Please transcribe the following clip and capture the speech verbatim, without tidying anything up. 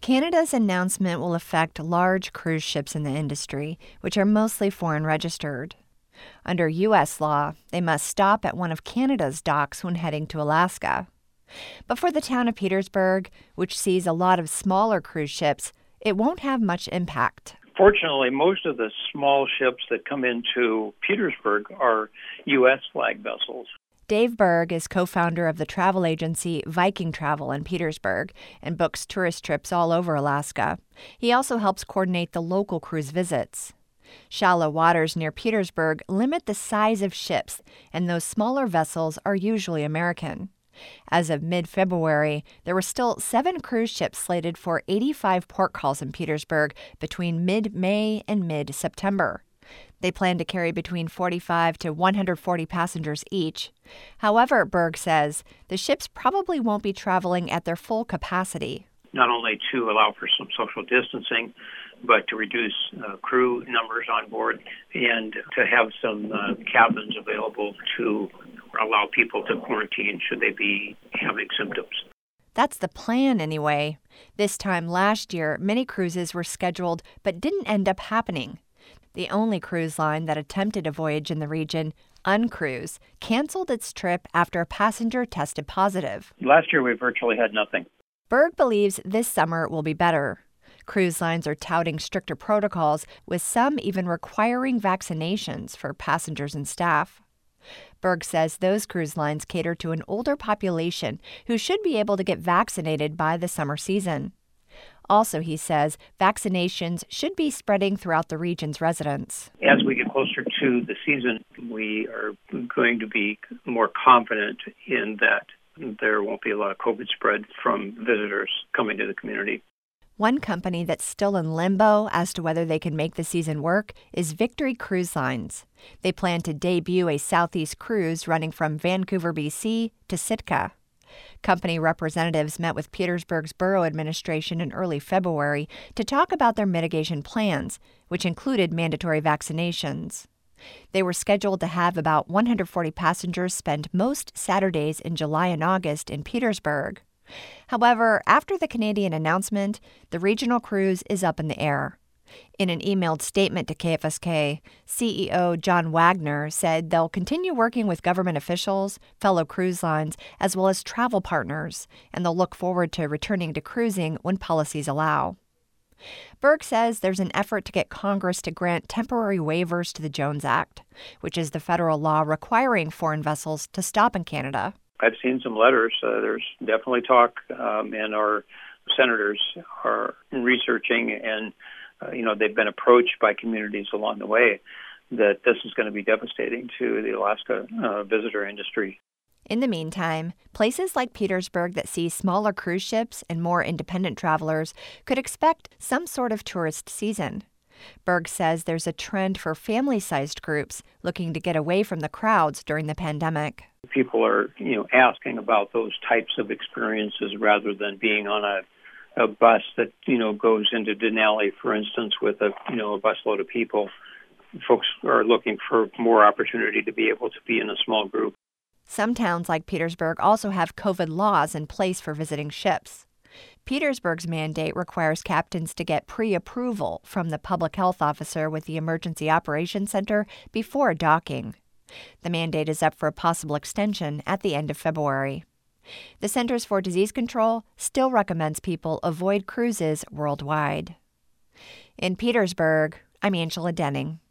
Canada's announcement will affect large cruise ships in the industry, which are mostly foreign registered. Under U S law, they must stop at one of Canada's docks when heading to Alaska. But for the town of Petersburg, which sees a lot of smaller cruise ships, it won't have much impact. Fortunately, most of the small ships that come into Petersburg are U S flag vessels. Dave Berg is co-founder of the travel agency Viking Travel in Petersburg and books tourist trips all over Alaska. He also helps coordinate the local cruise visits. Shallow waters near Petersburg limit the size of ships, and those smaller vessels are usually American. As of mid-February, there were still seven cruise ships slated for eighty-five port calls in Petersburg between mid-May and mid-September. They plan to carry between forty-five to one hundred forty passengers each. However, Berg says the ships probably won't be traveling at their full capacity. Not only to allow for some social distancing, but to reduce uh, crew numbers on board and to have some uh, cabins available to allow people to quarantine should they be having symptoms. That's the plan anyway. This time last year, many cruises were scheduled but didn't end up happening. The only cruise line that attempted a voyage in the region, Uncruise, canceled its trip after a passenger tested positive. Last year, we virtually had nothing. Berg believes this summer will be better. Cruise lines are touting stricter protocols, with some even requiring vaccinations for passengers and staff. Berg says those cruise lines cater to an older population who should be able to get vaccinated by the summer season. Also, he says, vaccinations should be spreading throughout the region's residents. As we get closer to the season, we are going to be more confident in that there won't be a lot of COVID spread from visitors coming to the community. One company that's still in limbo as to whether they can make the season work is Victory Cruise Lines. They plan to debut a Southeast cruise running from Vancouver, B C to Sitka. Company representatives met with Petersburg's borough administration in early February to talk about their mitigation plans, which included mandatory vaccinations. They were scheduled to have about one hundred forty passengers spend most Saturdays in July and August in Petersburg. However, after the Canadian announcement, the regional cruise is up in the air. In an emailed statement to K F S K, C E O John Wagner said they'll continue working with government officials, fellow cruise lines, as well as travel partners, and they'll look forward to returning to cruising when policies allow. Berg says there's an effort to get Congress to grant temporary waivers to the Jones Act, which is the federal law requiring foreign vessels to stop in Canada. I've seen some letters. Uh, there's definitely talk, um, and our senators are researching, and uh, you know they've been approached by communities along the way that this is going to be devastating to the Alaska uh, visitor industry. In the meantime, places like Petersburg that see smaller cruise ships and more independent travelers could expect some sort of tourist season. Berg says there's a trend for family-sized groups looking to get away from the crowds during the pandemic. People are, you know, asking about those types of experiences rather than being on a, a bus that, you know, goes into Denali, for instance, with a, you know, a busload of people. Folks are looking for more opportunity to be able to be in a small group. Some towns like Petersburg also have COVID laws in place for visiting ships. Petersburg's mandate requires captains to get pre-approval from the public health officer with the Emergency Operations Center before docking. The mandate is up for a possible extension at the end of February. The Centers for Disease Control still recommends people avoid cruises worldwide. In Petersburg, I'm Angela Denning.